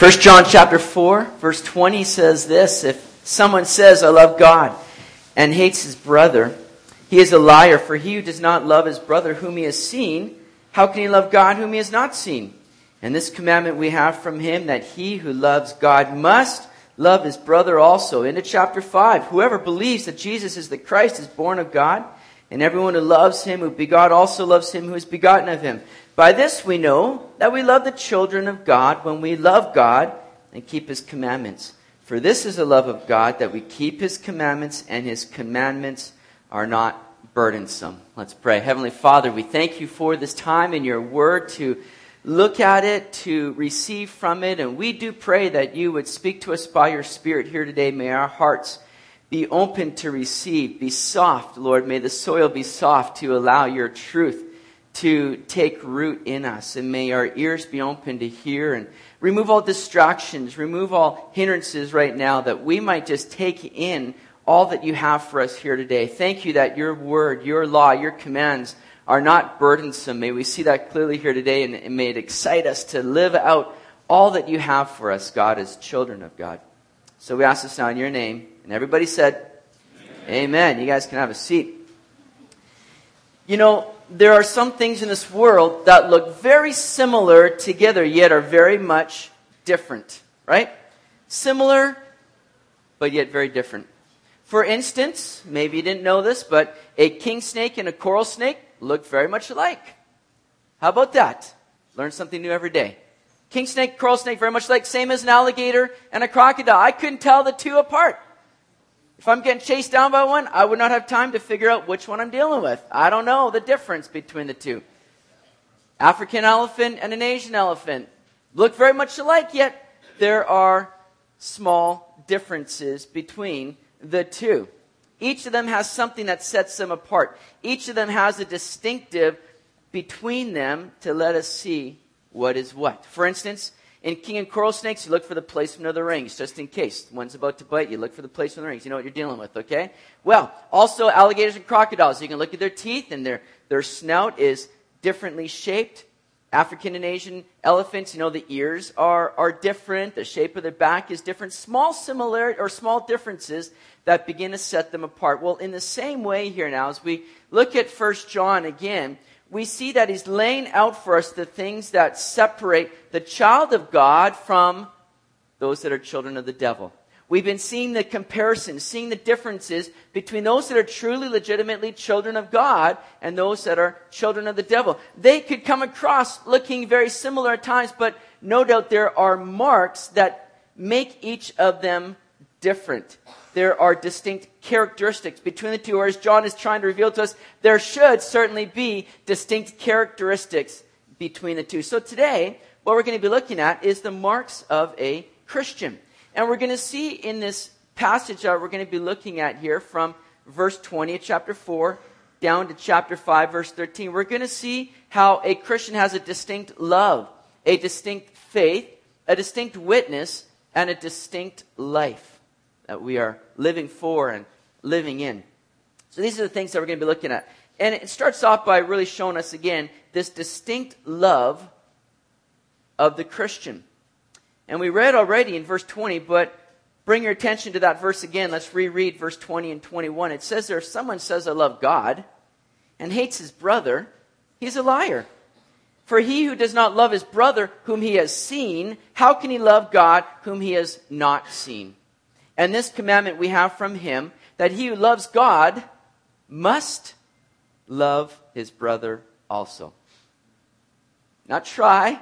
1 John chapter 4, verse 20 says this, if someone says, I love God, and hates his brother, he is a liar, for he who does not love his brother whom he has seen, how can he love God whom he has not seen? And this commandment we have from him, that he who loves God must love his brother also. Into chapter 5, whoever believes that Jesus is the Christ is born of God, and everyone who loves him who begot also loves him who is begotten of him. By this we know that we love the children of God, when we love God and keep his commandments. For this is the love of God, that we keep his commandments, and his commandments are not burdensome. Let's pray. Heavenly Father, we thank you for this time in your word, to look at it, to receive from it. And we do pray that you would speak to us by your Spirit here today. May our hearts be open to receive. Be soft, Lord. May the soil be soft to allow your truth to take root in us. And may our ears be open to hear, and remove all distractions, remove all hindrances right now, that we might just take in all that you have for us here today. Thank you that your word, your law, your commands are not burdensome. May we see that clearly here today, and may it excite us to live out all that you have for us, God, as children of God. So we ask this now in your name. And everybody said, Amen. You guys can have a seat. You know, there are some things in this world that look very similar together, yet are very much different, right? Similar, but yet very different. For instance, maybe you didn't know this, but a king snake and a coral snake look very much alike. How about that? Learn something new every day. King snake, coral snake, very much alike, same as an alligator and a crocodile. I couldn't tell the two apart. If I'm getting chased down by one, I would not have time to figure out which one I'm dealing with. I don't know the difference between the two. African elephant and an Asian elephant look very much alike, yet there are small differences between the two. Each of them has something that sets them apart. Each of them has a distinctive between them to let us see what is what. For instance, in king and coral snakes, you look for the placement of the rings, just in case. One's about to bite, you look for the placement of the rings. You know what you're dealing with, okay? Well, also alligators and crocodiles. You can look at their teeth, and their snout is differently shaped. African and Asian elephants, you know, the ears are different. The shape of their back is different. Small similarity or small differences that begin to set them apart. Well, in the same way here now, as we look at 1 John again, we see that he's laying out for us the things that separate the child of God from those that are children of the devil. We've been seeing the comparisons, seeing the differences between those that are truly, legitimately children of God and those that are children of the devil. They could come across looking very similar at times, but no doubt there are marks that make each of them different. There are distinct characteristics between the two, or as John is trying to reveal to us, there should certainly be distinct characteristics between the two. So today, what we're going to be looking at is the marks of a Christian. And we're going to see in this passage that we're going to be looking at here from verse 20 of chapter 4 down to chapter 5, verse 13, we're going to see how a Christian has a distinct love, a distinct faith, a distinct witness, and a distinct life that we are living for and living in. So these are the things that we're going to be looking at. And it starts off by really showing us again this distinct love of the Christian. And we read already in verse 20, but bring your attention to that verse again. Let's reread verse 20 and 21. It says there, if someone says, I love God, and hates his brother, he's a liar. For he who does not love his brother whom he has seen, how can he love God whom he has not seen? And this commandment we have from him, that he who loves God must love his brother also. Not try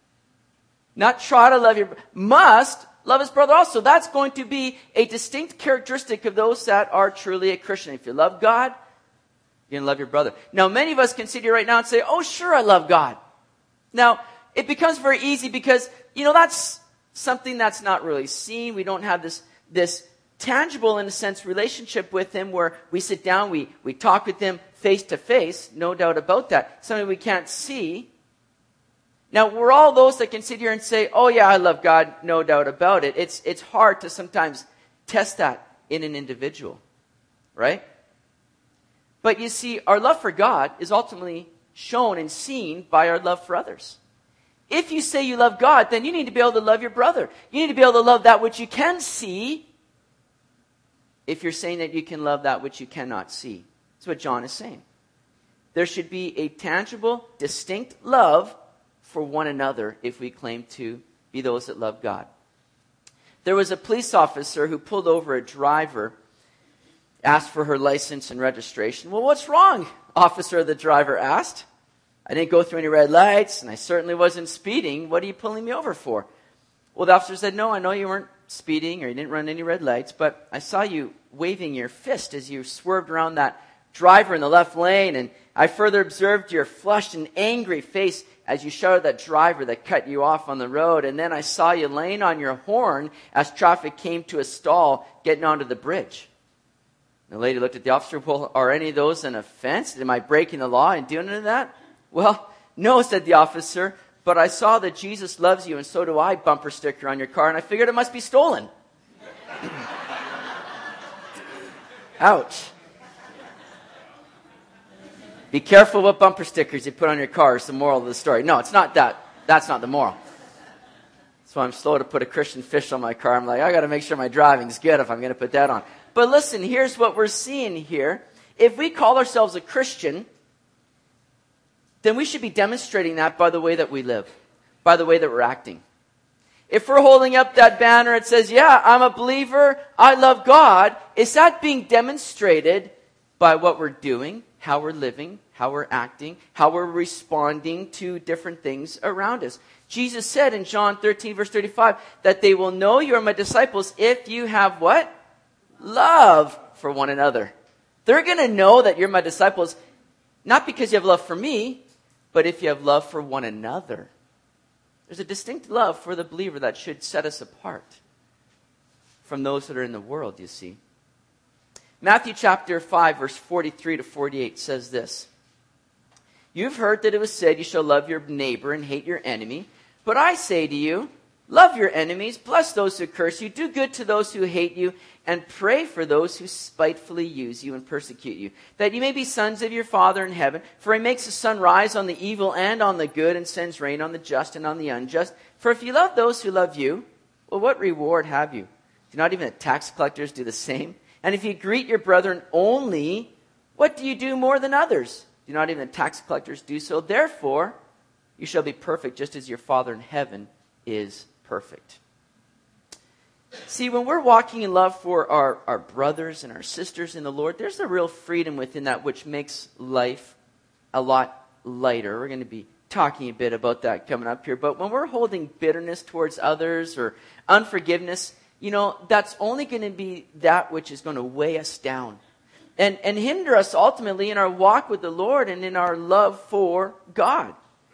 to love your brother. Must love his brother also. That's going to be a distinct characteristic of those that are truly a Christian. If you love God, you're going to love your brother. Now, many of us can sit here right now and say, oh, sure, I love God. Now, it becomes very easy because, you know, that's something that's not really seen. We don't have this tangible, in a sense, relationship with him where we sit down, we talk with him face to face. No doubt about that. Something we can't see. Now, we're all those that can sit here and say, oh yeah, I love God, no doubt about it. It's hard to sometimes test that in an individual, right? But you see, our love for God is ultimately shown and seen by our love for others. If you say you love God, then you need to be able to love your brother. You need to be able to love that which you can see, if you're saying that you can love that which you cannot see. That's what John is saying. There should be a tangible, distinct love for one another if we claim to be those that love God. There was a police officer who pulled over a driver, asked for her license and registration. Well, what's wrong, officer, the driver asked. I didn't go through any red lights, and I certainly wasn't speeding. What are you pulling me over for? Well, the officer said, no, I know you weren't speeding or you didn't run any red lights, but I saw you waving your fist as you swerved around that driver in the left lane, and I further observed your flushed and angry face as you shouted at that driver that cut you off on the road, and then I saw you laying on your horn as traffic came to a stall getting onto the bridge. The lady looked at the officer, well, are any of those an offense? Am I breaking the law and doing any of that? Well, no, said the officer, but I saw that Jesus loves you and so do I bumper sticker on your car, and I figured it must be stolen. Ouch. Be careful what bumper stickers you put on your car is the moral of the story. No, it's not that. That's not the moral. So I'm slow to put a Christian fish on my car. I'm like, I got to make sure my driving's good if I'm going to put that on. But listen, here's what we're seeing here. If we call ourselves a Christian, then we should be demonstrating that by the way that we live, by the way that we're acting. If we're holding up that banner, it says, yeah, I'm a believer, I love God, is that being demonstrated by what we're doing, how we're living, how we're acting, how we're responding to different things around us? Jesus said in John 13, verse 35, that they will know you are my disciples if you have what? Love for one another. They're going to know that you're my disciples, not because you have love for me, but if you have love for one another. There's a distinct love for the believer that should set us apart from those that are in the world, you see. Matthew chapter 5, verse 43 to 48 says this. You've heard that it was said, you shall love your neighbor and hate your enemy. But I say to you, love your enemies, bless those who curse you, do good to those who hate you, and pray for those who spitefully use you and persecute you, that you may be sons of your Father in heaven. For he makes the sun rise on the evil and on the good, and sends rain on the just and on the unjust. For if you love those who love you, well, what reward have you? Do not even the tax collectors do the same? And if you greet your brethren only, what do you do more than others? Do not even the tax collectors do so? Therefore, you shall be perfect, just as your Father in heaven is perfect. See, when we're walking in love for our brothers and our sisters in the Lord, there's a real freedom within that which makes life a lot lighter. We're going to be talking a bit about that coming up here. But when we're holding bitterness towards others or unforgiveness, you know, that's only going to be that which is going to weigh us down and hinder us ultimately in our walk with the Lord and in our love for God.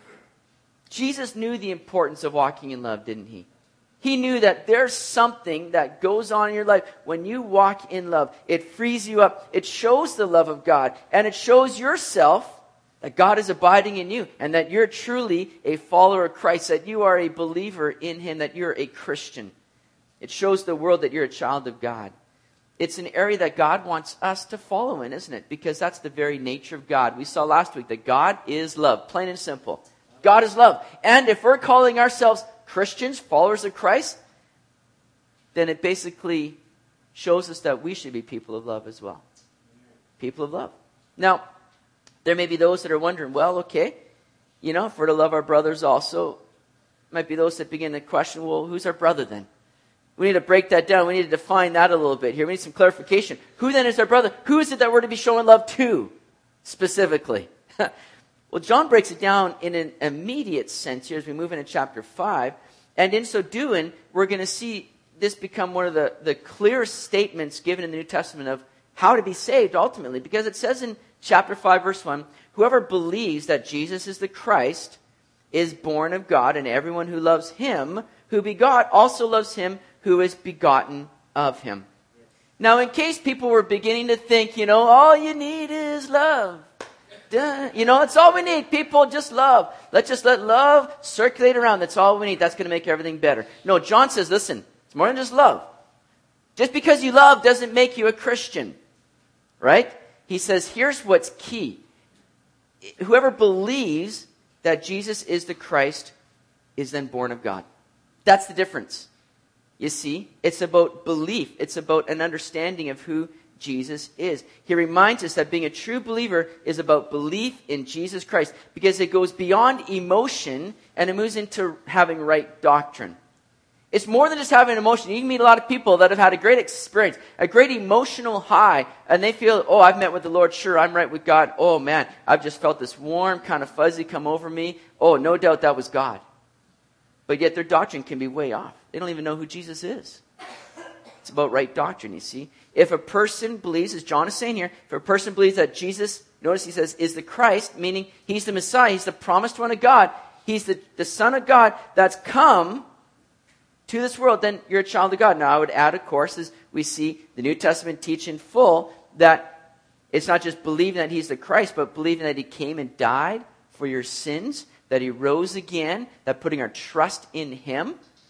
Jesus knew the importance of walking in love, didn't he? He knew that there's something that goes on in your life when you walk in love. It frees you up. It shows the love of God. And it shows yourself that God is abiding in you and that you're truly a follower of Christ, that you are a believer in him, that you're a Christian. It shows the world that you're a child of God. It's an area that God wants us to follow in, isn't it? Because that's the very nature of God. We saw last week that God is love, plain and simple. God is love. And if we're calling ourselves Christians, followers of Christ, then it basically shows us that we should be people of love as well. People of love. Now, there may be those that are wondering, well, okay, you know, if we're to love our brothers also, might be those that begin to question, well, who's our brother then? We need to break that down. We need to define that a little bit here. We need some clarification. Who then is our brother? Who is it that we're to be showing love to specifically? Well, John breaks it down in an immediate sense here as we move into chapter 5. And in so doing, we're going to see this become one of the clearest statements given in the New Testament of how to be saved ultimately. Because it says in chapter 5, verse 1, whoever believes that Jesus is the Christ is born of God, and everyone who loves him who begot also loves him who is begotten of him. Now, in case people were beginning to think, you know, all you need is love. Duh. You know, that's all we need. People, just love. Let's just let love circulate around. That's all we need. That's going to make everything better. No, John says, listen, it's more than just love. Just because you love doesn't make you a Christian. Right? He says, here's what's key. Whoever believes that Jesus is the Christ is then born of God. That's the difference. You see, it's about belief. It's about an understanding of who Jesus is. He reminds us that being a true believer is about belief in Jesus Christ, because it goes beyond emotion and it moves into having right doctrine. It's more than just having an emotion. You can meet a lot of people that have had a great experience, a great emotional high, and they feel, oh, I've met with the Lord. Sure, I'm right with God. Oh, man, I've just felt this warm, kind of fuzzy come over me. Oh, no doubt that was God. But yet their doctrine can be way off. They don't even know who Jesus is. It's about right doctrine, you see. If a person believes, as John is saying here, if a person believes that Jesus, notice he says, is the Christ, meaning he's the Messiah, he's the promised one of God, he's the Son of God that's come to this world, then you're a child of God. Now, I would add, of course, as we see the New Testament teach in full, that it's not just believing that he's the Christ, but believing that he came and died for your sins, that he rose again, that putting our trust in him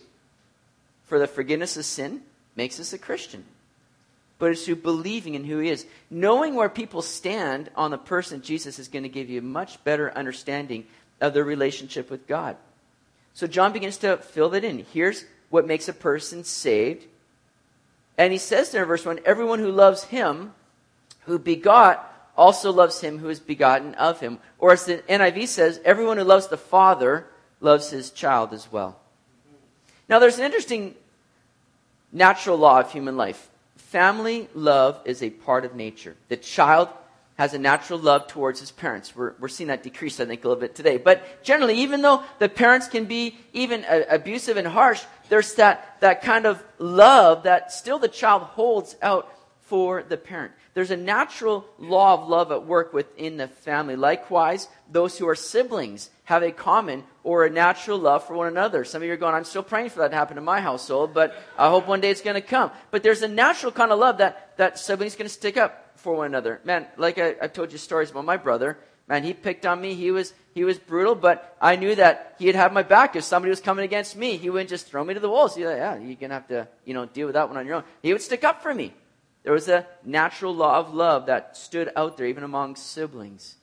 for the forgiveness of sin makes us a Christian. But it's through believing in who he is. Knowing where people stand on the person Jesus is going to give you a much better understanding of their relationship with God. So John begins to fill that in. Here's what makes a person saved. And he says there in verse 1, everyone who loves him who begot also loves him who is begotten of him. Or as the NIV says, everyone who loves the Father loves his child as well. Now there's an interesting natural law of human life. Family love is a part of nature. The child has a natural love towards his parents. We're seeing that decrease, I think, a little bit today. But generally, even though the parents can be even abusive and harsh, there's that kind of love that still the child holds out for the parent. There's a natural law of love at work within the family. Likewise, those who are siblings have a common or a natural love for one another. Some of you are going, I'm still praying for that to happen in my household, but I hope one day it's going to come. But there's a natural kind of love that siblings can stick up for one another. Man, like I've told you stories about my brother. Man, he picked on me. He was brutal, but I knew that he'd have my back if somebody was coming against me. He wouldn't just throw me to the wolves. He's like, yeah, you're going to have to, deal with that one on your own. He would stick up for me. There was a natural law of love that stood out there, even among siblings.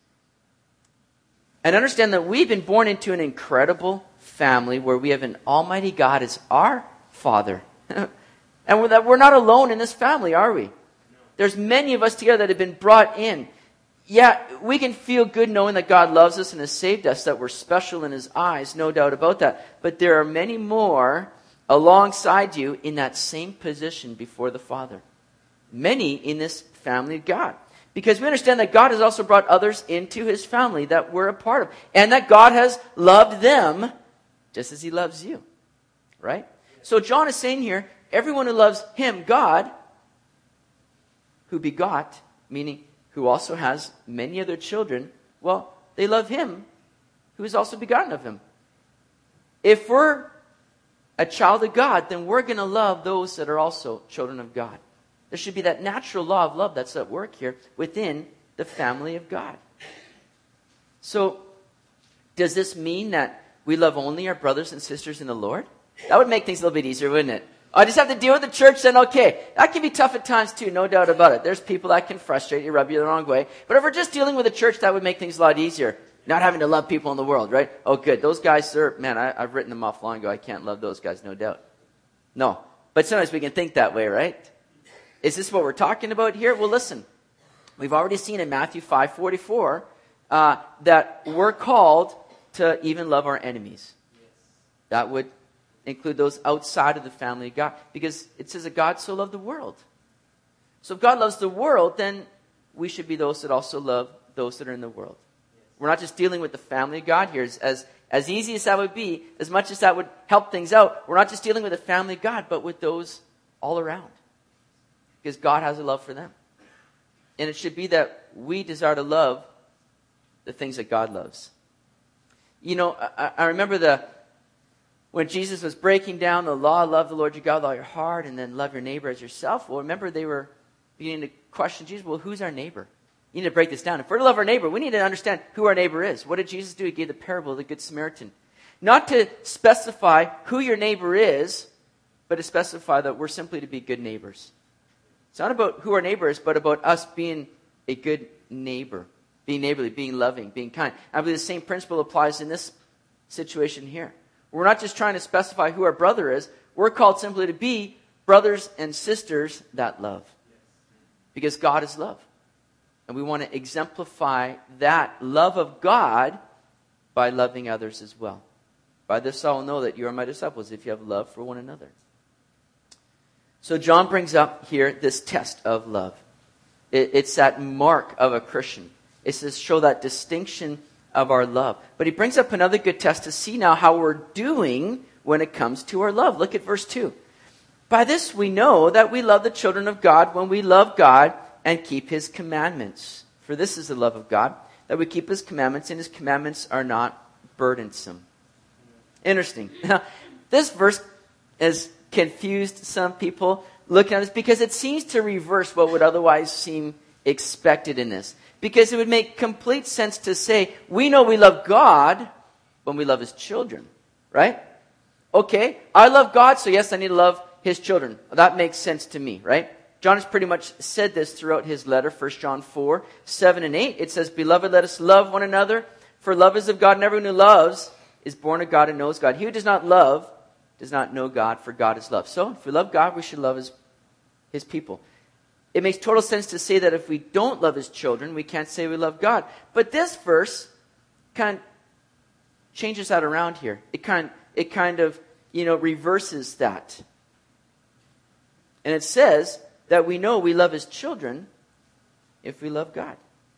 And understand that we've been born into an incredible family where we have an almighty God as our Father. And we're not alone in this family, are we? There's many of us together that have been brought in. Yeah, we can feel good knowing that God loves us and has saved us, that we're special in his eyes, no doubt about that. But there are many more alongside you in that same position before the Father. Many in this family of God. Because we understand that God has also brought others into his family that we're a part of. And that God has loved them just as he loves you. Right? So John is saying here, everyone who loves him, God, who begot, meaning who also has many other children, well, they love him who is also begotten of him. If we're a child of God, then we're going to love those that are also children of God. There should be that natural law of love that's at work here within the family of God. So, does this mean that we love only our brothers and sisters in the Lord? That would make things a little bit easier, wouldn't it? I just have to deal with the church, then okay. That can be tough at times too, no doubt about it. There's people that can frustrate you, rub you the wrong way. But if we're just dealing with the church, that would make things a lot easier. Not having to love people in the world, right? Oh, good. Those guys, I've written them off long ago. I can't love those guys, no doubt. No. But sometimes we can think that way, right? Is this what we're talking about here? Well, listen. We've already seen in Matthew 5:44 that we're called to even love our enemies. That would include those outside of the family of God. Because it says that God so loved the world. So if God loves the world, then we should be those that also love those that are in the world. We're not just dealing with the family of God here. As easy as that would be, as much as that would help things out, we're not just dealing with the family of God, but with those all around. Because God has a love for them. And it should be that we desire to love the things that God loves. I remember when Jesus was breaking down the law, love the Lord your God with all your heart, and then love your neighbor as yourself. Well, remember they were beginning to question Jesus. Well, who's our neighbor? You need to break this down. If we're to love our neighbor, we need to understand who our neighbor is. What did Jesus do? He gave the parable of the Good Samaritan. Not to specify who your neighbor is, but to specify that we're simply to be good neighbors. It's not about who our neighbor is, but about us being a good neighbor. Being neighborly, being loving, being kind. I believe the same principle applies in this situation here. We're not just trying to specify who our brother is. We're called simply to be brothers and sisters that love. Because God is love. And we want to exemplify that love of God by loving others as well. By this I will know that you are my disciples, if you have love for one another. So John brings up here this test of love. It's that mark of a Christian. It's to show that distinction of our love. But he brings up another good test to see now how we're doing when it comes to our love. Look at verse 2. By this we know that we love the children of God when we love God and keep his commandments. For this is the love of God, that we keep his commandments, and his commandments are not burdensome. Interesting. Now, this verse has confused some people looking at this because it seems to reverse what would otherwise seem expected in this. Because it would make complete sense to say, we know we love God when we love his children, right? Okay, I love God, so yes, I need to love his children. That makes sense to me, right? John has pretty much said this throughout his letter, 1 John 4, 7 and 8. It says, Beloved, let us love one another, for love is of God, and everyone who loves is born of God and knows God. He who does not love does not know God, for God is love. So, if we love God, we should love his people. It makes total sense to say that if we don't love his children, we can't say we love God. But this verse kind of changes that around here. It kind of reverses that. And it says that we know we love his children if we love God.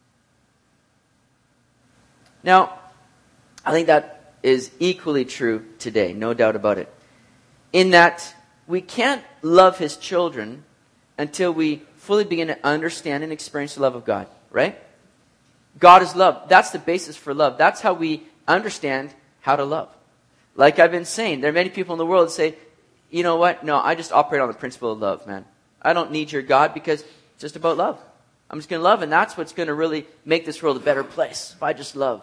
Now, I think that is equally true today, no doubt about it. In that we can't love his children until we fully begin to understand and experience the love of God, right? God is love. That's the basis for love. That's how we understand how to love. Like I've been saying, there are many people in the world that say, you know what? No, I just operate on the principle of love, man. I don't need your God because it's just about love. I'm just going to love, and that's what's going to really make this world a better place, if I just love.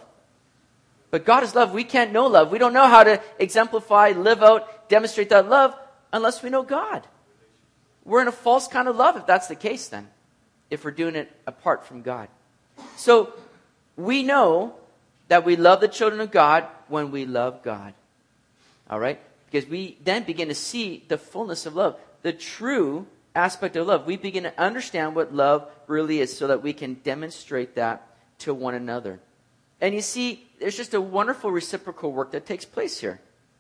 But God is love. We can't know love. We don't know how to exemplify, live out, demonstrate that love unless we know God. We're in a false kind of love if that's the case then, if we're doing it apart from God. So we know that we love the children of God when we love God. All right? Because we then begin to see the fullness of love, the true aspect of love. We begin to understand what love really is so that we can demonstrate that to one another. And you see, there's just a wonderful reciprocal work that takes place here.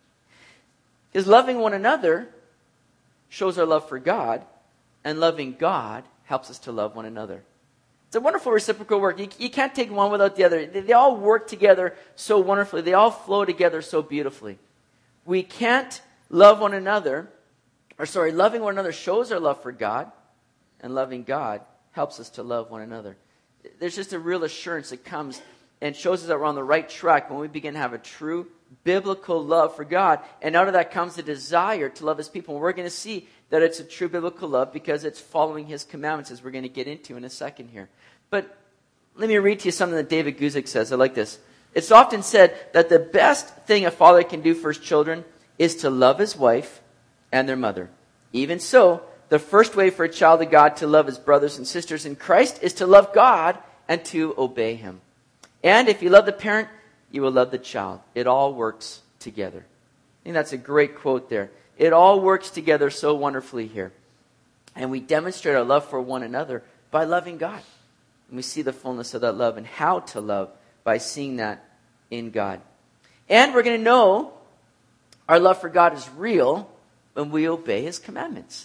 Because loving one another shows our love for God, and loving God helps us to love one another. It's a wonderful reciprocal work. You can't take one without the other. They all work together so wonderfully. They all flow together so beautifully. We can't love one another, loving one another shows our love for God, and loving God helps us to love one another. There's just a real assurance that comes and shows us that we're on the right track when we begin to have a true biblical love for God. And out of that comes the desire to love his people. And we're going to see that it's a true biblical love because it's following his commandments, as we're going to get into in a second here. But let me read to you something that David Guzik says. I like this. It's often said that the best thing a father can do for his children is to love his wife and their mother. Even so, the first way for a child of God to love his brothers and sisters in Christ is to love God and to obey him. And if you love the parent, you will love the child. It all works together. I think that's a great quote there. It all works together so wonderfully here. And we demonstrate our love for one another by loving God. And we see the fullness of that love and how to love by seeing that in God. And we're going to know our love for God is real when we obey his commandments.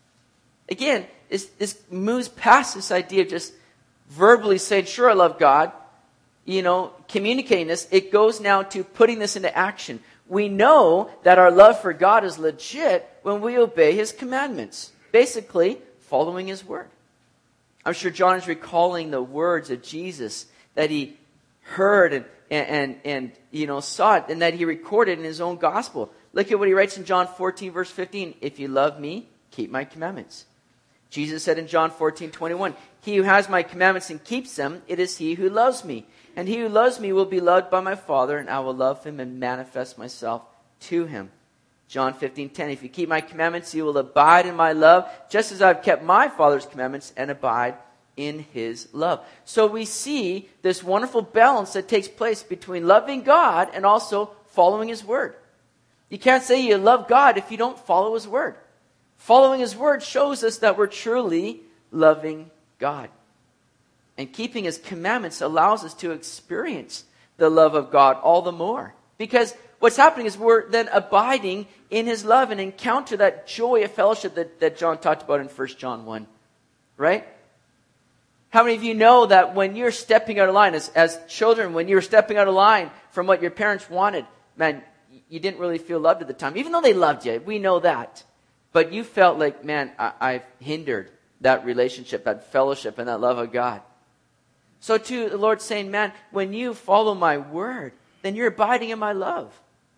Again, this moves past this idea of just verbally saying, sure, I love God, communicating this. It goes now to putting this into action. We know that our love for God is legit when we obey his commandments. Basically, following his word. I'm sure John is recalling the words of Jesus that he heard and saw it, and that he recorded in his own gospel. Look at what he writes in John 14, verse 15. If you love me, keep my commandments. Jesus said in John 14:21, he who has my commandments and keeps them, it is he who loves me. And he who loves me will be loved by my Father, and I will love him and manifest myself to him. John 15:10, if you keep my commandments, you will abide in my love, just as I've kept my Father's commandments and abide in his love. So we see this wonderful balance that takes place between loving God and also following his word. You can't say you love God if you don't follow His Word. Following His Word shows us that we're truly loving God. And keeping His commandments allows us to experience the love of God all the more. Because what's happening is we're then abiding in His love and encounter that joy of fellowship that John talked about in 1 John 1. Right? How many of you know that when you're stepping out of line, as children, when you were stepping out of line from what your parents wanted, man, you didn't really feel loved at the time. Even though they loved you, we know that. But you felt like, man, I've hindered that relationship, that fellowship, and that love of God. So too, the Lord's saying, man, when you follow my word, then you're abiding in my love.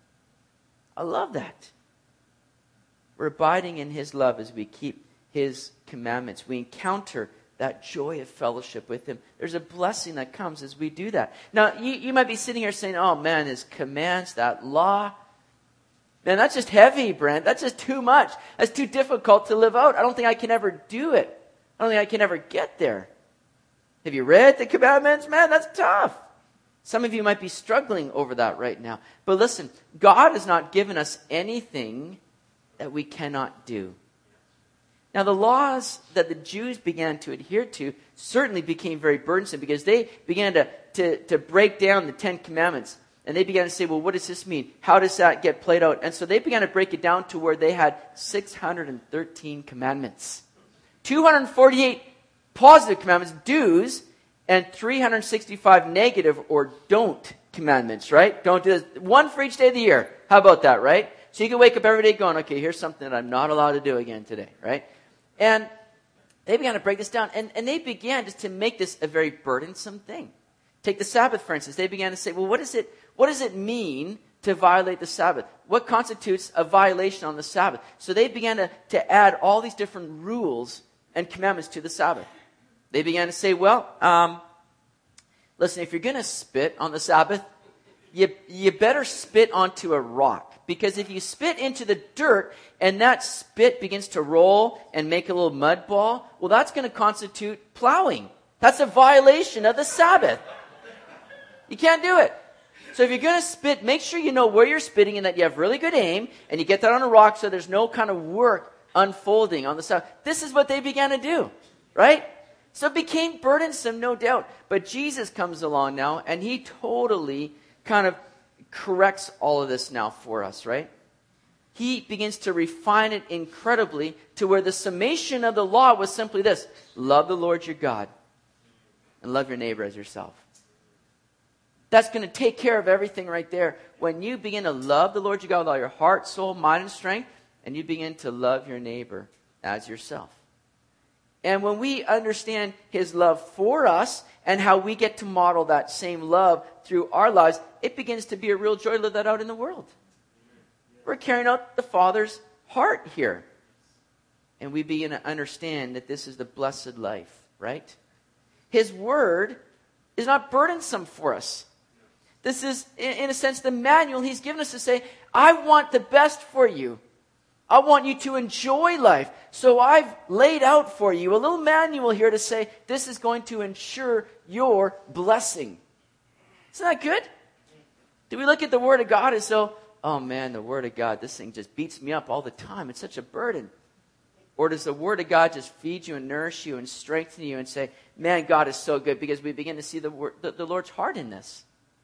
I love that. We're abiding in His love as we keep His commandments. We encounter that joy of fellowship with Him. There's a blessing that comes as we do that. Now, you might be sitting here saying, oh man, His commands, that law, man, that's just heavy, Brent. That's just too much. That's too difficult to live out. I don't think I can ever do it. I don't think I can ever get there. Have you read the commandments? Man, that's tough. Some of you might be struggling over that right now. But listen, God has not given us anything that we cannot do. Now, the laws that the Jews began to adhere to certainly became very burdensome because they began to break down the 10 Commandments. And they began to say, well, what does this mean? How does that get played out? And so they began to break it down to where they had 613 commandments. 248 positive commandments, do's, and 365 negative or don't commandments, right? Don't do this. One for each day of the year. How about that, right? So you can wake up every day going, okay, here's something that I'm not allowed to do again today, right? And they began to break this down. And they began just to make this a very burdensome thing. Take the Sabbath, for instance. They began to say, well, what does it mean to violate the Sabbath? What constitutes a violation on the Sabbath? So they began to add all these different rules and commandments to the Sabbath. They began to say, well, listen, if you're going to spit on the Sabbath, you better spit onto a rock. Because if you spit into the dirt and that spit begins to roll and make a little mud ball, well, that's going to constitute plowing. That's a violation of the Sabbath. You can't do it. So if you're going to spit, make sure you know where you're spitting and that you have really good aim and you get that on a rock so there's no kind of work unfolding on the Sabbath. This is what they began to do, right? So it became burdensome, no doubt. But Jesus comes along now and He totally kind of corrects all of this now for us, right? He begins to refine it incredibly to where the summation of the law was simply this: love the Lord your God and love your neighbor as yourself. That's going to take care of everything right there. When you begin to love the Lord your God with all your heart, soul, mind, and strength, and you begin to love your neighbor as yourself. And when we understand His love for us and how we get to model that same love through our lives, it begins to be a real joy to live that out in the world. We're carrying out the Father's heart here. And we begin to understand that this is the blessed life, right? His word is not burdensome for us. This is, in a sense, the manual He's given us to say, I want the best for you. I want you to enjoy life. So I've laid out for you a little manual here to say, this is going to ensure your blessing. Isn't that good? Do we look at the Word of God as though, oh man, the Word of God, this thing just beats me up all the time. It's such a burden. Or does the Word of God just feed you and nourish you and strengthen you and say, man, God is so good, because we begin to see the Lord's heart in this.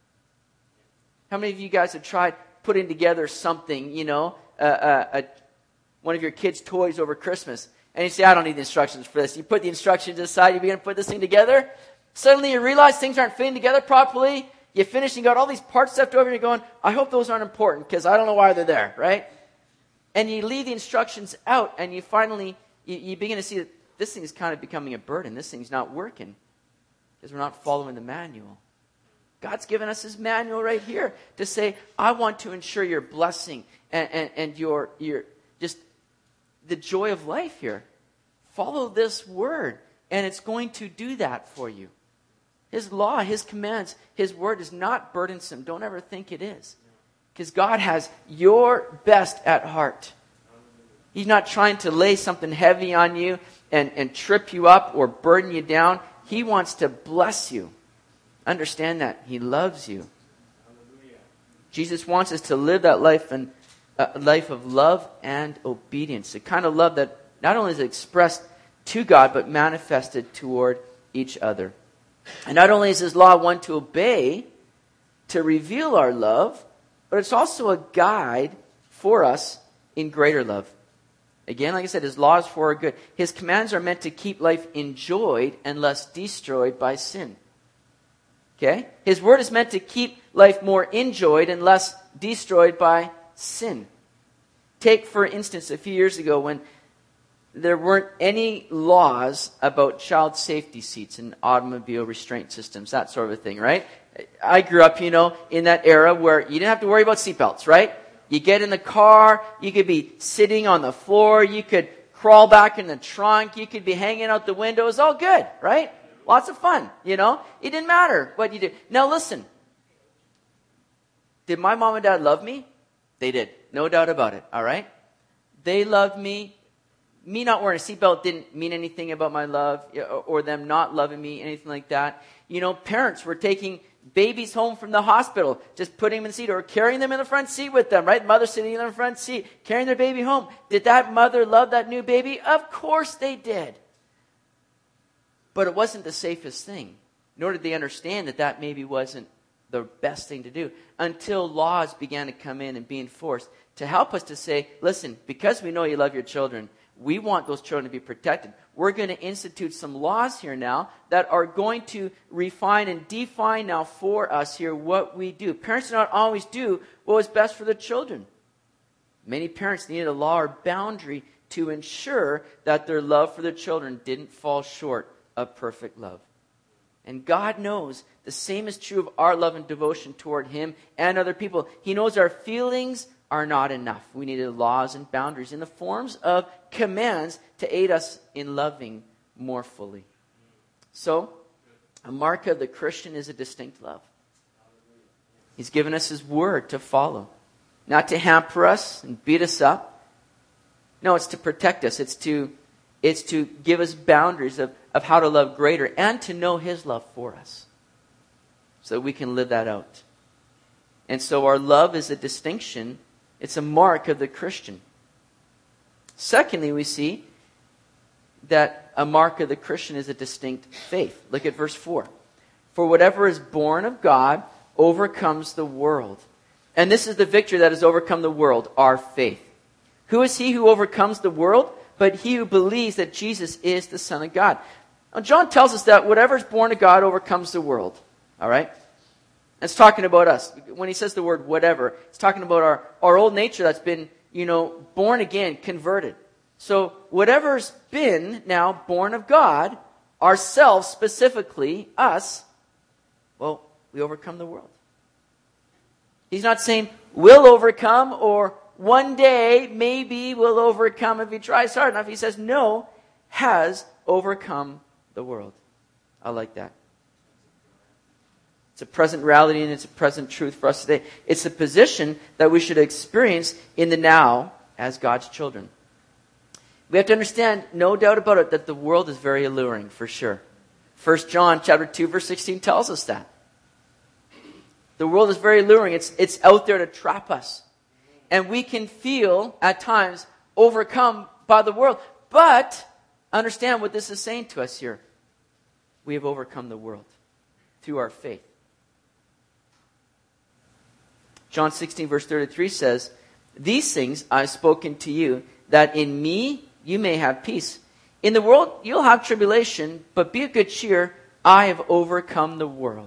How many of you guys have tried putting together something, one of your kids' toys over Christmas, and you say, I don't need the instructions for this. You put the instructions aside, you begin to put this thing together. Suddenly you realize things aren't fitting together properly. You finish and you got all these parts left over and you're going, I hope those aren't important because I don't know why they're there, right? And you leave the instructions out and you finally, you begin to see that this thing is kind of becoming a burden. This thing's not working because we're not following the manual. God's given us His manual right here to say, I want to ensure your blessing and your just the joy of life here. Follow this word, and it's going to do that for you. His law, His commands, His word is not burdensome. Don't ever think it is. Because God has your best at heart. He's not trying to lay something heavy on you and trip you up or burden you down. He wants to bless you. Understand that. He loves you. Jesus wants us to live that life, and a life of love and obedience. The kind of love that not only is expressed to God, but manifested toward each other. And not only is His law one to obey, to reveal our love, but it's also a guide for us in greater love. Again, like I said, His law is for our good. His commands are meant to keep life enjoyed and less destroyed by sin. Okay? His word is meant to keep life more enjoyed and less destroyed by sin. Take, for instance, a few years ago when there weren't any laws about child safety seats and automobile restraint systems, that sort of a thing, right? I grew up, in that era where you didn't have to worry about seatbelts, right? You get in the car, you could be sitting on the floor, you could crawl back in the trunk, you could be hanging out the window. It was all good, right? Lots of fun, It didn't matter what you did. Now listen, did my mom and dad love me? They did. No doubt about it, all right? They loved me. Me not wearing a seatbelt didn't mean anything about my love or them not loving me, anything like that. Parents were taking babies home from the hospital, just putting them in the seat or carrying them in the front seat with them, right? Mother sitting in the front seat, carrying their baby home. Did that mother love that new baby? Of course they did. But it wasn't the safest thing. Nor did they understand that maybe wasn't the best thing to do until laws began to come in and be enforced to help us to say, listen, because we know you love your children, we want those children to be protected. We're going to institute some laws here now that are going to refine and define now for us here what we do. Parents do not always do what was best for the children. Many parents needed a law or boundary to ensure that their love for their children didn't fall short of perfect love. And God knows the same is true of our love and devotion toward Him and other people. He knows our feelings are not enough. We needed laws and boundaries in the forms of commands to aid us in loving more fully. So, a mark of the Christian is a distinct love. He's given us His word to follow. Not to hamper us and beat us up. No, it's to protect us. It's to give us boundaries of how to love greater and to know His love for us. So that we can live that out. And so our love is a distinction. It's a mark of the Christian. Secondly, we see that a mark of the Christian is a distinct faith. Look at verse 4. For whatever is born of God overcomes the world. And this is the victory that has overcome the world, our faith. Who is he who overcomes the world? But he who believes that Jesus is the Son of God. Now, John tells us that whatever is born of God overcomes the world. All right? It's talking about us. When he says the word whatever, it's talking about our old nature that's been, born again, converted. So whatever's been now born of God, ourselves specifically, us, well, we overcome the world. He's not saying we'll overcome or one day maybe we'll overcome if he tries hard enough. He says no, has overcome the world. I like that. It's a present reality and it's a present truth for us today. It's a position that we should experience in the now as God's children. We have to understand, no doubt about it, that the world is very alluring, for sure. 1 John chapter 2, verse 16 tells us that. The world is very alluring. It's out there to trap us. And we can feel, at times, overcome by the world. But, understand what this is saying to us here. We have overcome the world through our faith. John 16, verse 33 says, "These things I have spoken to you, that in me you may have peace. In the world you'll have tribulation, but be of good cheer. I have overcome the world."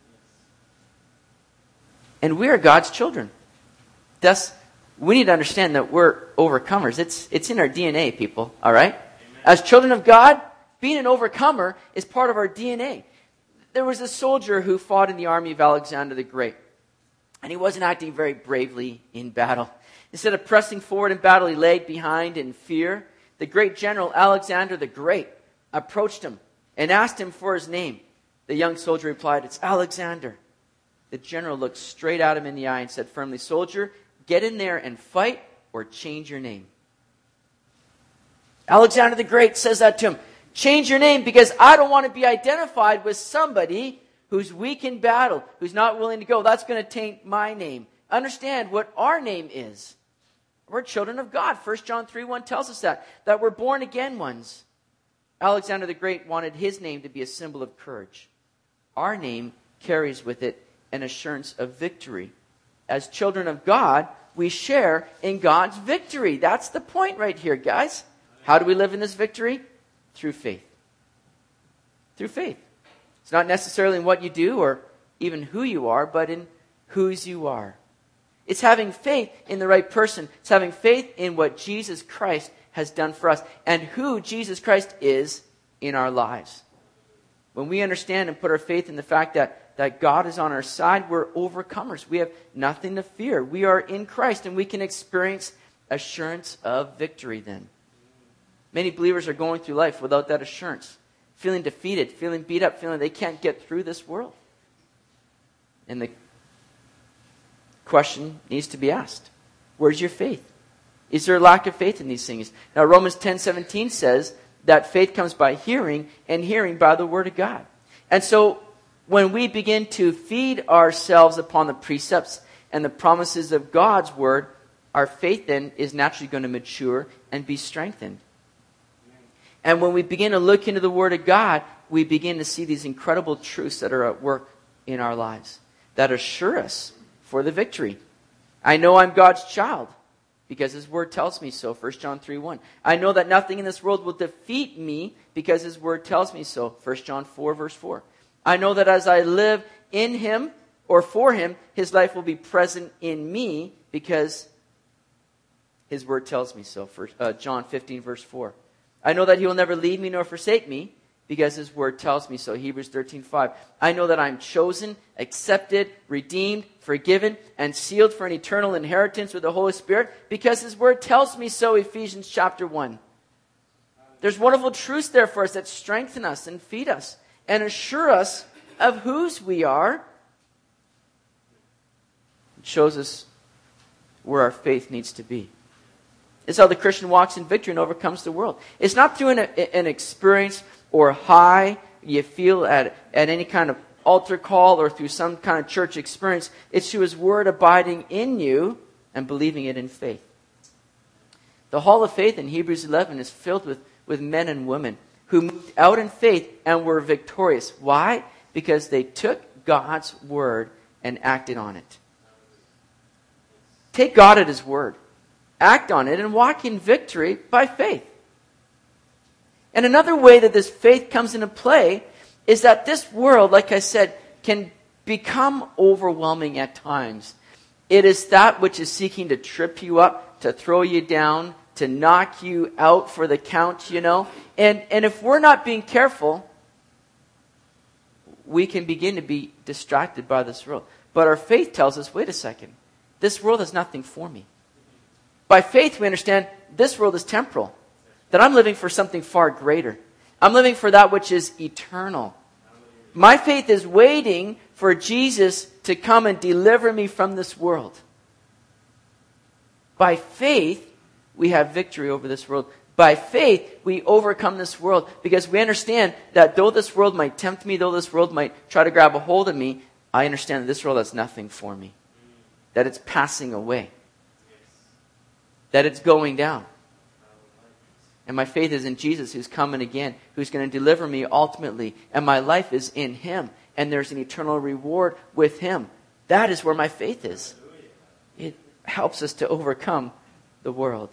And we are God's children. Thus, we need to understand that we're overcomers. It's in our DNA, people. All right? Amen. As children of God, being an overcomer is part of our DNA. There was a soldier who fought in the army of Alexander the Great. And he wasn't acting very bravely in battle. Instead of pressing forward in battle, he lagged behind in fear. The great general, Alexander the Great, approached him and asked him for his name. The young soldier replied, "It's Alexander." The general looked straight at him in the eye and said firmly, "Soldier, get in there and fight or change your name." Alexander the Great says that to him. "Change your name because I don't want to be identified with somebody who's weak in battle, who's not willing to go. That's going to taint my name. Understand what our name is. We're children of God. 1 John 3:1 tells us that we're born again ones. Alexander the Great wanted his name to be a symbol of courage. Our name carries with it an assurance of victory. As children of God, we share in God's victory. That's the point right here, guys. How do we live in this victory? Through faith. Through faith. It's not necessarily in what you do or even who you are, but in whose you are. It's having faith in the right person. It's having faith in what Jesus Christ has done for us and who Jesus Christ is in our lives. When we understand and put our faith in the fact that God is on our side, we're overcomers. We have nothing to fear. We are in Christ and we can experience assurance of victory then. Many believers are going through life without that assurance, feeling defeated, feeling beat up, feeling they can't get through this world. And the question needs to be asked. Where's your faith? Is there a lack of faith in these things? Now Romans 10:17 says that faith comes by hearing, and hearing by the word of God. And so when we begin to feed ourselves upon the precepts and the promises of God's word, our faith then is naturally going to mature and be strengthened. And when we begin to look into the word of God, we begin to see these incredible truths that are at work in our lives that assure us for the victory. I know I'm God's child because his word tells me so. 1 John 3:1. I know that nothing in this world will defeat me because his word tells me so. 1 John 4:4. I know that as I live in him or for him, his life will be present in me because his word tells me so. John 15:4. I know that he will never leave me nor forsake me because his word tells me so. Hebrews 13:5. I know that I'm chosen, accepted, redeemed, forgiven, and sealed for an eternal inheritance with the Holy Spirit because his word tells me so. Ephesians chapter 1. There's wonderful truths there for us that strengthen us and feed us and assure us of whose we are. It shows us where our faith needs to be. It's how the Christian walks in victory and overcomes the world. It's not through an experience or high you feel at any kind of altar call or through some kind of church experience. It's through his word abiding in you and believing it in faith. The hall of faith in Hebrews 11 is filled with men and women who moved out in faith and were victorious. Why? Because they took God's word and acted on it. Take God at his word. Act on it and walk in victory by faith. And another way that this faith comes into play is that this world, like I said, can become overwhelming at times. It is that which is seeking to trip you up, to throw you down, to knock you out for the count, you know. And if we're not being careful, we can begin to be distracted by this world. But our faith tells us, wait a second, this world is nothing for me. By faith, we understand this world is temporal, that I'm living for something far greater. I'm living for that which is eternal. My faith is waiting for Jesus to come and deliver me from this world. By faith, we have victory over this world. By faith, we overcome this world because we understand that though this world might tempt me, though this world might try to grab a hold of me, I understand that this world has nothing for me. That it's passing away. That it's going down. And my faith is in Jesus who's coming again, who's going to deliver me ultimately. And my life is in him. And there's an eternal reward with him. That is where my faith is. It helps us to overcome the world.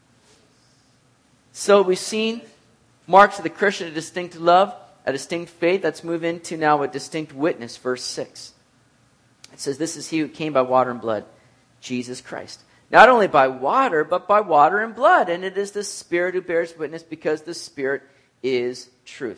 So we've seen marks of the Christian, a distinct love, a distinct faith. Let's move into now a distinct witness, verse 6. It says, this is he who came by water and blood, Jesus Christ. Not only by water, but by water and blood. And it is the Spirit who bears witness because the Spirit is truth.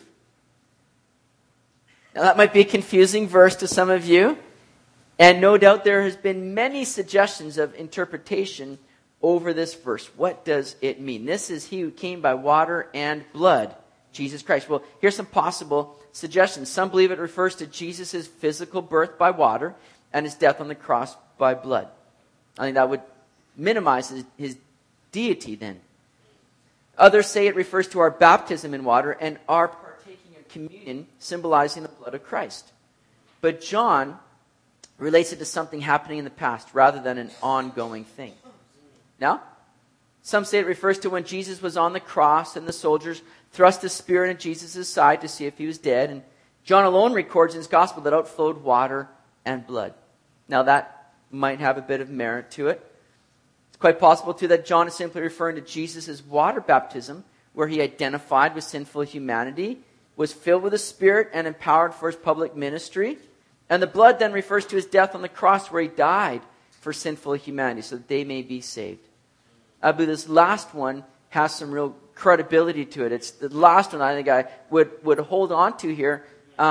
Now that might be a confusing verse to some of you. And no doubt there has been many suggestions of interpretation over this verse. What does it mean? This is he who came by water and blood, Jesus Christ. Well, here's some possible suggestions. Some believe it refers to Jesus' physical birth by water and his death on the cross by blood. I think that would minimize his deity then. Others say it refers to our baptism in water and our partaking of communion, symbolizing the blood of Christ. But John relates it to something happening in the past rather than an ongoing thing. Now, Some say it refers to when Jesus was on the cross and the soldiers thrust the spear into Jesus' side to see if he was dead. And John alone records in his gospel that out flowed water and blood. Now that might have a bit of merit to it. It's quite possible too that John is simply referring to Jesus' water baptism, where he identified with sinful humanity, was filled with the Spirit and empowered for his public ministry. And the blood then refers to his death on the cross, where he died for sinful humanity so that they may be saved. I believe this last one has some real credibility to it. It's the last one I think I would hold on to here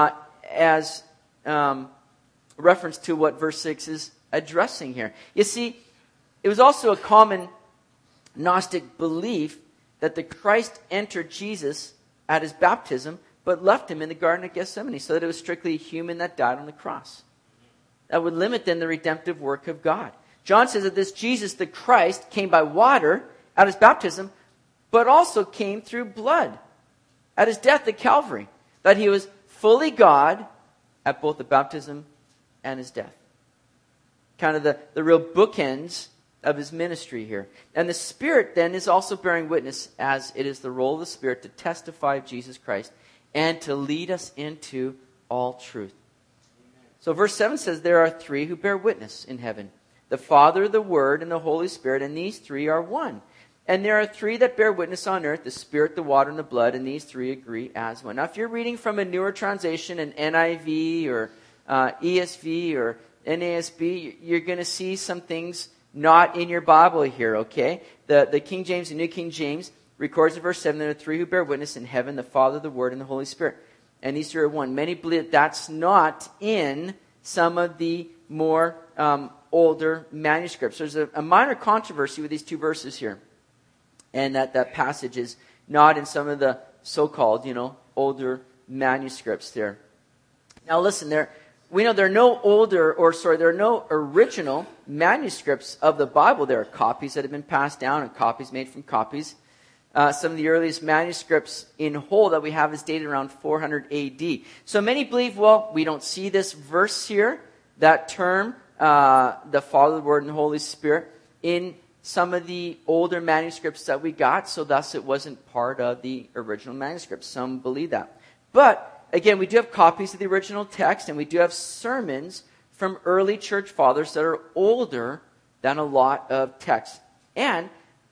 as reference to what verse 6 is addressing here. You see, it was also a common Gnostic belief that the Christ entered Jesus at his baptism, but left him in the Garden of Gethsemane, so that it was strictly a human that died on the cross. That would limit then the redemptive work of God. John says that this Jesus, the Christ, came by water at his baptism, but also came through blood at his death at Calvary. That he was fully God at both the baptism and his death. Kind of the real bookends of his ministry here. And the Spirit then is also bearing witness, as it is the role of the Spirit to testify of Jesus Christ and to lead us into all truth. So verse 7 says there are three who bear witness in heaven: the Father, the Word, and the Holy Spirit, and these three are one. And there are three that bear witness on earth: the Spirit, the water, and the blood, and these three agree as one. Now, if you're reading from a newer translation, an NIV or ESV or NASB, you're going to see some things not in your Bible here, okay? The King James and New King James records in verse 7, there are three who bear witness in heaven: the Father, the Word, and the Holy Spirit. And these three are one. Many believe that that's not in some of the more older manuscripts. There's a minor controversy with these two verses here. And that passage is not in some of the so-called, older manuscripts there. Now listen, we know there are no original manuscripts of the Bible. There are copies that have been passed down and copies made from copies. Some of the earliest manuscripts in whole that we have is dated around 400 AD. So many believe, we don't see this verse here, that term, the Father, the Word, and the Holy Spirit, in some of the older manuscripts that we got, so thus it wasn't part of the original manuscript. Some believe that. But, again, we do have copies of the original text, and we do have sermons from early church fathers that are older than a lot of texts. And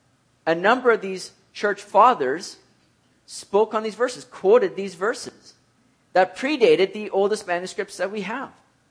a number of these church fathers spoke on these verses, quoted these verses that predated the oldest manuscripts that we have.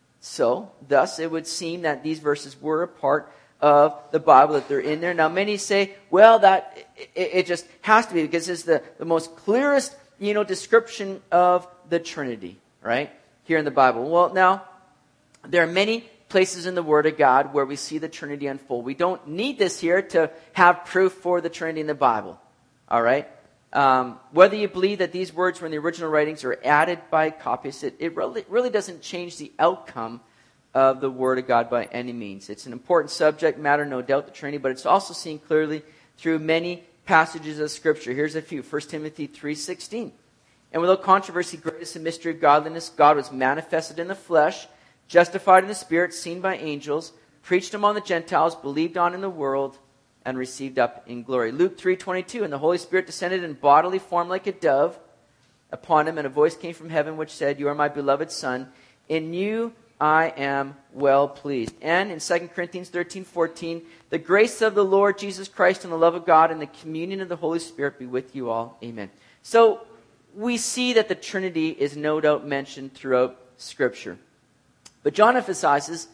So, thus, it would seem that these verses were a part of the Bible, that they're in there. Now, many say, that it just has to be because it's the most clearest, description of the Trinity, right? Here in the Bible. Well, now, there are many places in the Word of God where we see the Trinity unfold. We don't need this here to have proof for the Trinity in the Bible. All right? Whether you believe that these words were in the original writings or added by copyists, it really doesn't change the outcome of the Word of God by any means. It's an important subject matter, no doubt, the Trinity, but it's also seen clearly through many passages of Scripture. Here's a few. 1 Timothy 3:16. And without controversy, great is the mystery of godliness. God was manifested in the flesh, justified in the Spirit, seen by angels, preached among the Gentiles, believed on in the world, and received up in glory. Luke 3:22. And the Holy Spirit descended in bodily form like a dove upon him, and a voice came from heaven which said, "You are my beloved Son. In you I am well pleased." And in 2 Corinthians 13:14, the grace of the Lord Jesus Christ and the love of God and the communion of the Holy Spirit be with you all. Amen. So we see that the Trinity is no doubt mentioned throughout Scripture. But John emphasizes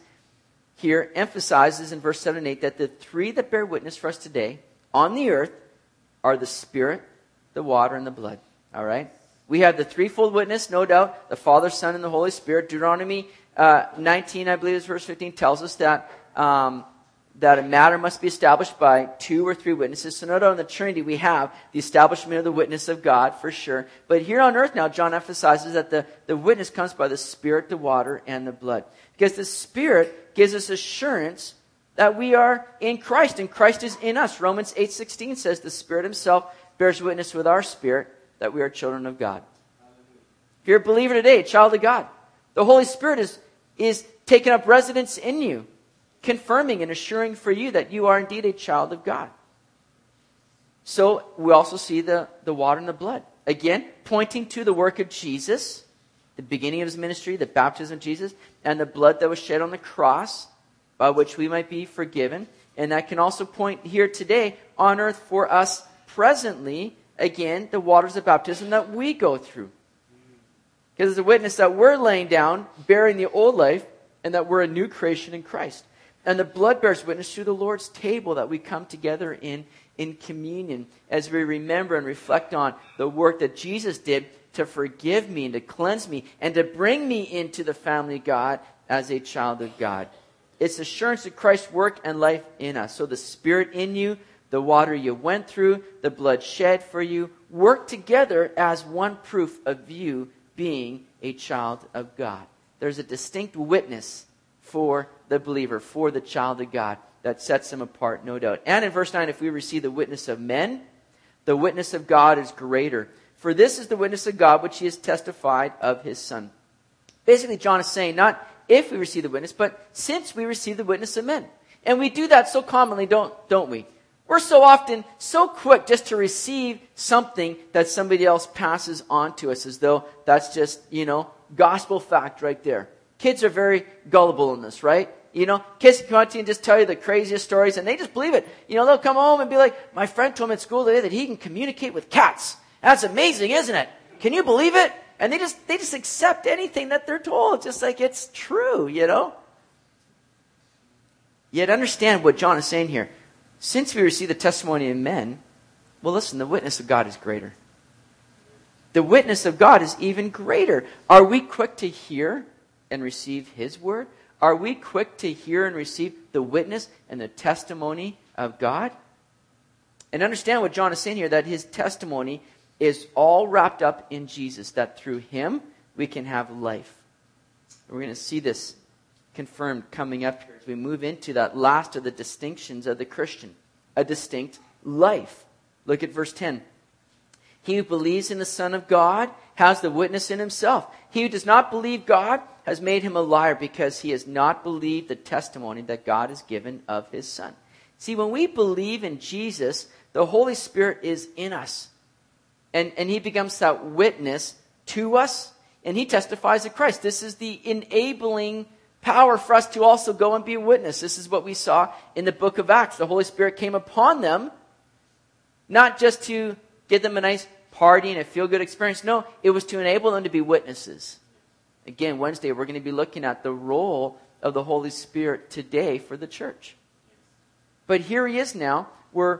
in verse 7 and 8 that the three that bear witness for us today on the earth are the Spirit, the water, and the blood. All right? We have the threefold witness, no doubt, the Father, Son, and the Holy Spirit. Deuteronomy 19, I believe, is verse 15, tells us that that a matter must be established by 2 or 3 witnesses. So no doubt in the Trinity we have the establishment of the witness of God, for sure. But here on earth now, John emphasizes that the witness comes by the Spirit, the water, and the blood. Because the Spirit gives us assurance that we are in Christ, and Christ is in us. Romans 8:16 says the Spirit himself bears witness with our spirit that we are children of God. If you're a believer today, a child of God, the Holy Spirit is taking up residence in you, confirming and assuring for you that you are indeed a child of God. So we also see the water and the blood. Again, pointing to the work of Jesus, the beginning of his ministry, the baptism of Jesus, and the blood that was shed on the cross, by which we might be forgiven. And that can also point here today on earth for us presently, again, the waters of baptism that we go through. Because it's a witness that we're laying down, bearing the old life, and that we're a new creation in Christ. And the blood bears witness through the Lord's table that we come together in communion as we remember and reflect on the work that Jesus did to forgive me and to cleanse me and to bring me into the family of God as a child of God. It's assurance of Christ's work and life in us. So the Spirit in you, the water you went through, the blood shed for you, work together as one proof of you being a child of God. There's a distinct witness for the believer, for the child of God, that sets them apart, no doubt. And in verse 9, if we receive the witness of men, the witness of God is greater. For this is the witness of God which he has testified of his Son. Basically, John is saying, not if we receive the witness, but since we receive the witness of men. And we do that so commonly, don't we? We're so often so quick just to receive something that somebody else passes on to us as though that's just, gospel fact right there. Kids are very gullible in this, right? Kids can come out to you and just tell you the craziest stories, and they just believe it. They'll come home and be like, my friend told me at school today that he can communicate with cats. That's amazing, isn't it? Can you believe it? And they just accept anything that they're told, just like it's true, Yet understand what John is saying here. Since we receive the testimony of men, well, listen, the witness of God is greater. The witness of God is even greater. Are we quick to hear and receive his word? Are we quick to hear and receive the witness and the testimony of God? And understand what John is saying here, that his testimony is all wrapped up in Jesus, that through him we can have life. We're going to see this confirmed coming up here as we move into that last of the distinctions of the Christian, a distinct life. Look at verse 10. He who believes in the Son of God has the witness in himself. He who does not believe God has made him a liar, because he has not believed the testimony that God has given of his Son. See, when we believe in Jesus, the Holy Spirit is in us. And he becomes that witness to us, and he testifies of Christ. This is the enabling power for us to also go and be a witness. This is what we saw in the book of Acts. The Holy Spirit came upon them, not just to give them a nice party and a feel-good experience. No, it was to enable them to be witnesses. Again, Wednesday, we're going to be looking at the role of the Holy Spirit today for the church. But here he is now. We're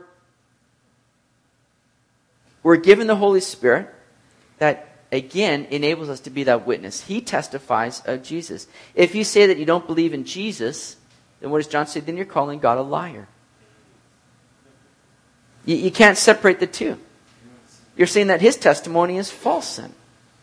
given the Holy Spirit that, again, enables us to be that witness. He testifies of Jesus. If you say that you don't believe in Jesus, then what does John say? Then you're calling God a liar. You can't separate the two. You're saying that his testimony is false then.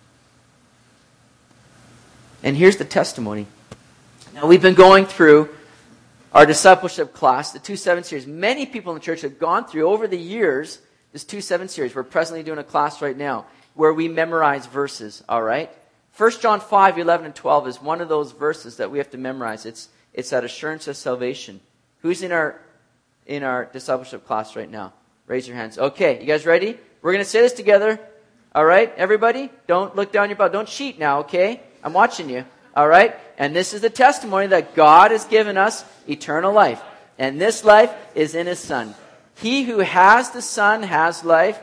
And here's the testimony. Now, we've been going through our discipleship class, the 2-7 series. Many people in the church have gone through, over the years, this 2-7 series. We're presently doing a class right now where we memorize verses, all right? 1 John 5, 11, and 12 is one of those verses that we have to memorize. It's that assurance of salvation. Who's in our discipleship class right now? Raise your hands. Okay, you guys ready? We're going to say this together. All right, everybody? Don't look down your belt. Don't cheat now, okay? I'm watching you. All right? And this is the testimony that God has given us eternal life. And this life is in his Son. He who has the Son has life.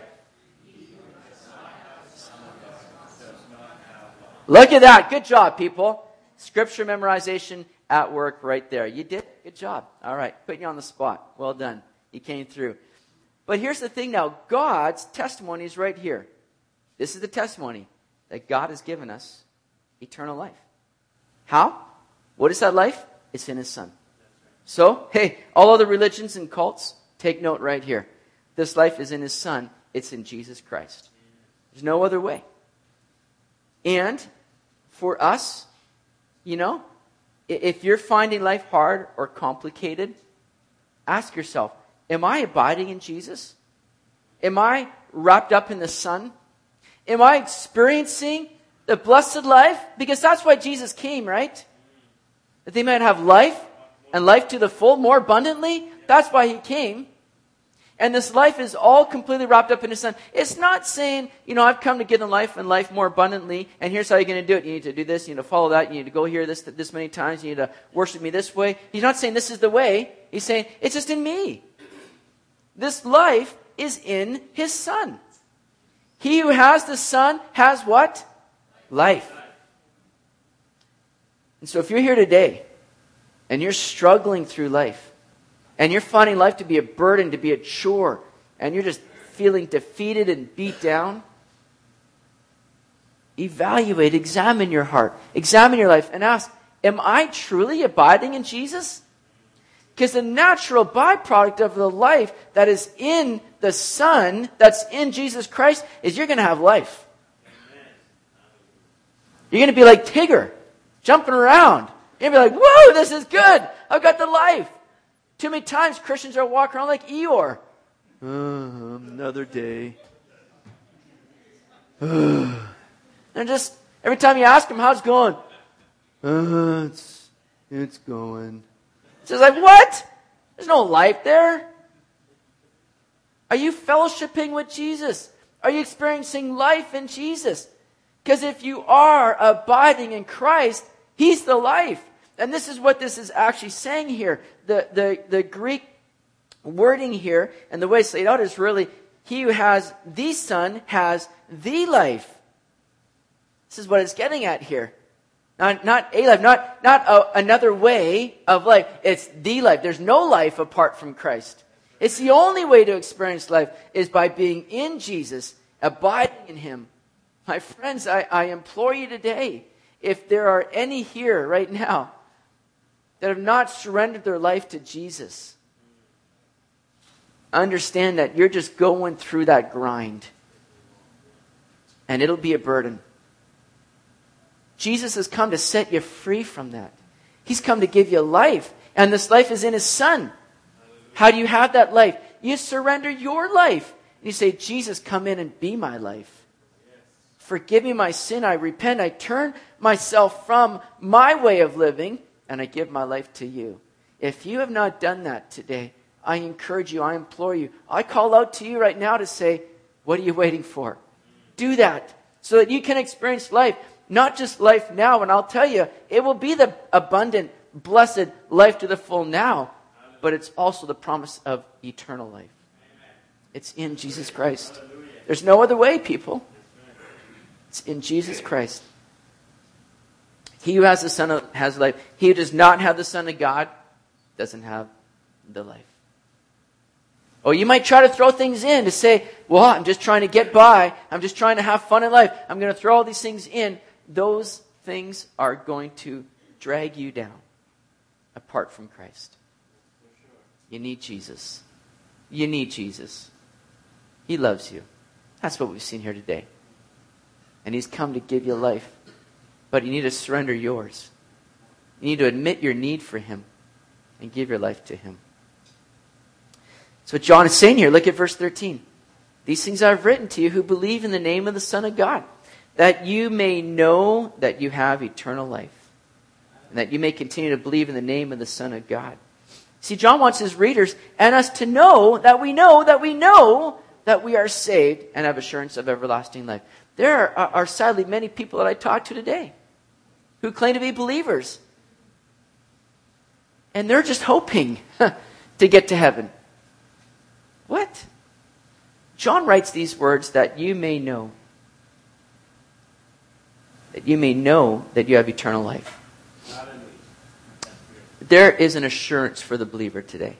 Look at that. Good job, people. Scripture memorization at work right there. You did. Good job. All right. Putting you on the spot. Well done. You came through. But here's the thing now. God's testimony is right here. This is the testimony that God has given us eternal life. How? What is that life? It's in his Son. So, hey, all other religions and cults, take note right here. This life is in his Son. It's in Jesus Christ. There's no other way. And for us, if you're finding life hard or complicated, ask yourself, am I abiding in Jesus? Am I wrapped up in the Son? Am I experiencing the blessed life? Because that's why Jesus came, right? That they might have life and life to the full, more abundantly. That's why he came. And this life is all completely wrapped up in His Son. It's not saying, I've come to give them life and life more abundantly, and here's how you're going to do it. You need to do this, you need to follow that, you need to go here this many times, you need to worship me this way. He's not saying this is the way. He's saying, it's just in me. This life is in His Son. He who has the Son has what? Life. And so if you're here today, and you're struggling through life, and you're finding life to be a burden, to be a chore, and you're just feeling defeated and beat down, evaluate, examine your heart, examine your life, and ask, am I truly abiding in Jesus? Because the natural byproduct of the life that is in the Son, that's in Jesus Christ, is you're going to have life. You're going to be like Tigger, jumping around. You're going to be like, whoa, this is good. I've got the life. Too many times Christians are walking around like Eeyore. Another day. And just, every time you ask them, how's it going? It's going. It's just like, what? There's no life there. Are you fellowshipping with Jesus? Are you experiencing life in Jesus? Because if you are abiding in Christ, He's the life. And this is what this is actually saying here. The Greek wording here, and the way it's laid out is really, he who has the Son has the life. This is what it's getting at here. Not a life, not another way of life. It's the life. There's no life apart from Christ. It's the only way to experience life is by being in Jesus, abiding in Him. My friends, I implore you today, if there are any here right now that have not surrendered their life to Jesus, understand that you're just going through that grind. And it'll be a burden. Jesus has come to set you free from that. He's come to give you life. And this life is in His Son. How do you have that life? You surrender your life. And you say, Jesus, come in and be my life. Forgive me my sin. I repent. I turn myself from my way of living. And I give my life to you. If you have not done that today, I encourage you, I implore you, I call out to you right now to say, what are you waiting for? Do that so that you can experience life. Not just life now, and I'll tell you, it will be the abundant, blessed life to the full now, but it's also the promise of eternal life. It's in Jesus Christ. There's no other way, people. It's in Jesus Christ. He who has the Son has life. He who does not have the Son of God doesn't have the life. Oh, you might try to throw things in to say, well, I'm just trying to get by. I'm just trying to have fun in life. I'm going to throw all these things in. Those things are going to drag you down apart from Christ. You need Jesus. You need Jesus. He loves you. That's what we've seen here today. And He's come to give you life. But you need to surrender yours. You need to admit your need for Him and give your life to Him. That's what John is saying here. Look at verse 13. These things I have written to you who believe in the name of the Son of God, that you may know that you have eternal life, and that you may continue to believe in the name of the Son of God. See, John wants his readers and us to know that we know that we know that we are saved and have assurance of everlasting life. There are sadly many people that I talk to today who claim to be believers. And they're just hoping to get to heaven. What? John writes these words that you may know. That you may know that you have eternal life. There is an assurance for the believer today.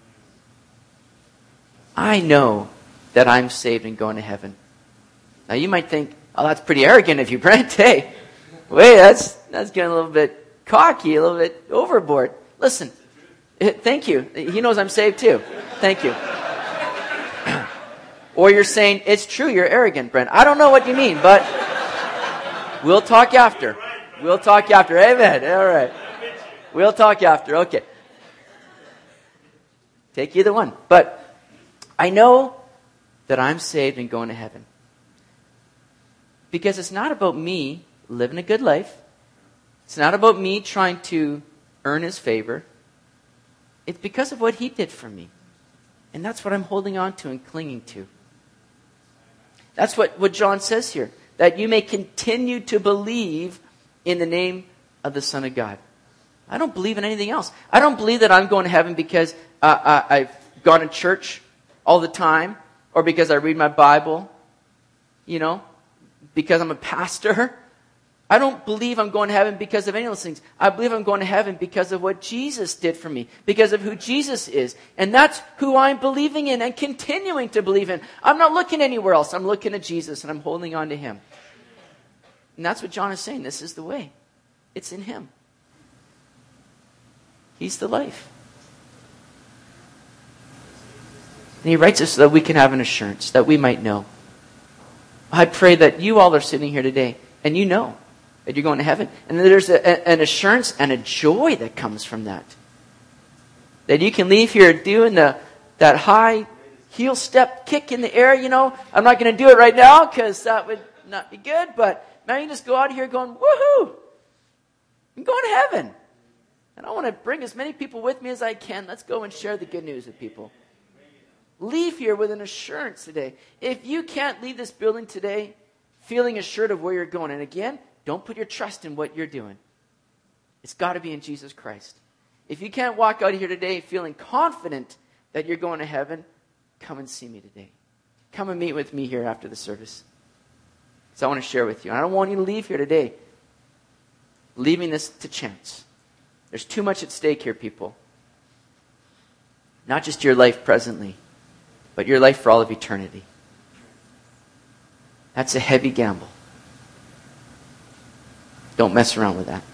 I know that I'm saved and going to heaven. Now you might think, oh, that's pretty arrogant of you, Brent. Hey, wait, that's getting a little bit cocky, a little bit overboard. Listen, thank you. He knows I'm saved too. Thank you. Or you're saying, it's true, you're arrogant, Brent. I don't know what you mean, but we'll talk after. We'll talk after. Amen. All right. We'll talk after. Okay. Take either one. But I know that I'm saved and going to heaven. Because it's not about me living a good life. It's not about me trying to earn His favor. It's because of what He did for me. And that's what I'm holding on to and clinging to. That's what John says here. That you may continue to believe in the name of the Son of God. I don't believe in anything else. I don't believe that I'm going to heaven because I've gone to church all the time, or because I read my Bible, because I'm a pastor. I don't believe I'm going to heaven because of any of those things. I believe I'm going to heaven because of what Jesus did for me, because of who Jesus is. And that's who I'm believing in and continuing to believe in. I'm not looking anywhere else. I'm looking at Jesus and I'm holding on to Him. And that's what John is saying. This is the way. It's in Him. He's the life. And He writes us so that we can have an assurance, that we might know. I pray that you all are sitting here today and you know that you're going to heaven. And there's an assurance and a joy that comes from that. That you can leave here doing that high heel step kick in the air, I'm not going to do it right now because that would not be good. But now you just go out here going, woohoo! I'm going to heaven. And I want to bring as many people with me as I can. Let's go and share the good news with people. Leave here with an assurance today. If you can't leave this building today feeling assured of where you're going, and again, don't put your trust in what you're doing. It's got to be in Jesus Christ. If you can't walk out of here today feeling confident that you're going to heaven, come and see me today. Come and meet with me here after the service. So I want to share with you. I don't want you to leave here today leaving this to chance. There's too much at stake here, people. Not just your life presently, but your life for all of eternity. That's a heavy gamble. Don't mess around with that.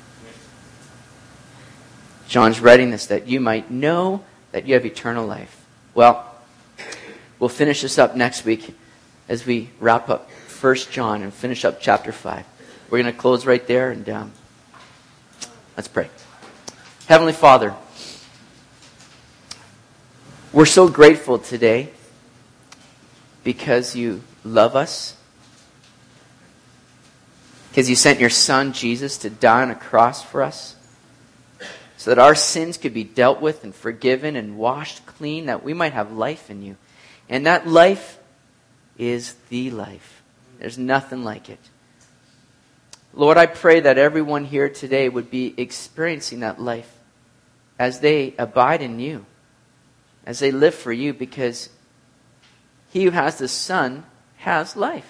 John's writing this that you might know that you have eternal life. Well, we'll finish this up next week as we wrap up 1 John and finish up chapter 5. We're going to close right there and let's pray. Heavenly Father, we're so grateful today because you love us. Because you sent your Son, Jesus, to die on a cross for us. So that our sins could be dealt with and forgiven and washed clean. That we might have life in you. And that life is the life. There's nothing like it. Lord, I pray that everyone here today would be experiencing that life. As they abide in you. As they live for you. Because he who has the Son has life.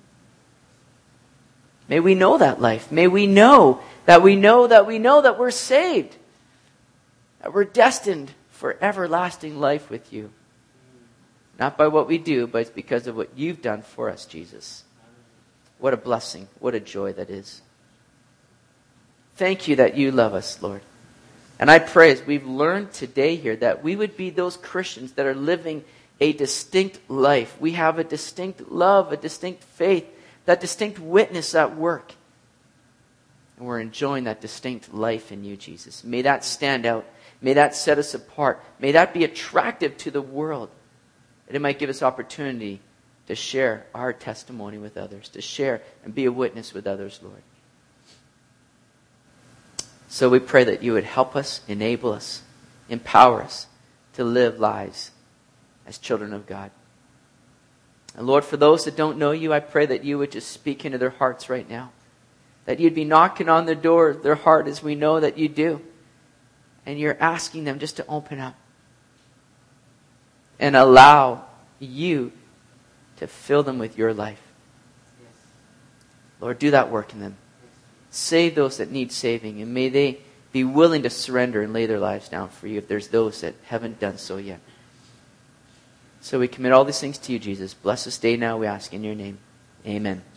May we know that life. May we know that we're saved. That we're destined for everlasting life with you. Not by what we do, but it's because of what you've done for us, Jesus. What a blessing. What a joy that is. Thank you that you love us, Lord. And I pray as we've learned today here that we would be those Christians that are living a distinct life. We have a distinct love, a distinct faith, that distinct witness at work. And we're enjoying that distinct life in you, Jesus. May that stand out. May that set us apart. May that be attractive to the world. That it might give us opportunity to share our testimony with others. To share and be a witness with others, Lord. So we pray that you would help us, enable us, empower us to live lives as children of God. And Lord, for those that don't know you, I pray that you would just speak into their hearts right now. That you'd be knocking on the door of their heart as we know that you do. And you're asking them just to open up. And allow you to fill them with your life. Lord, do that work in them. Save those that need saving. And may they be willing to surrender and lay their lives down for you if there's those that haven't done so yet. So we commit all these things to you, Jesus. Bless this day now, we ask in your name. Amen.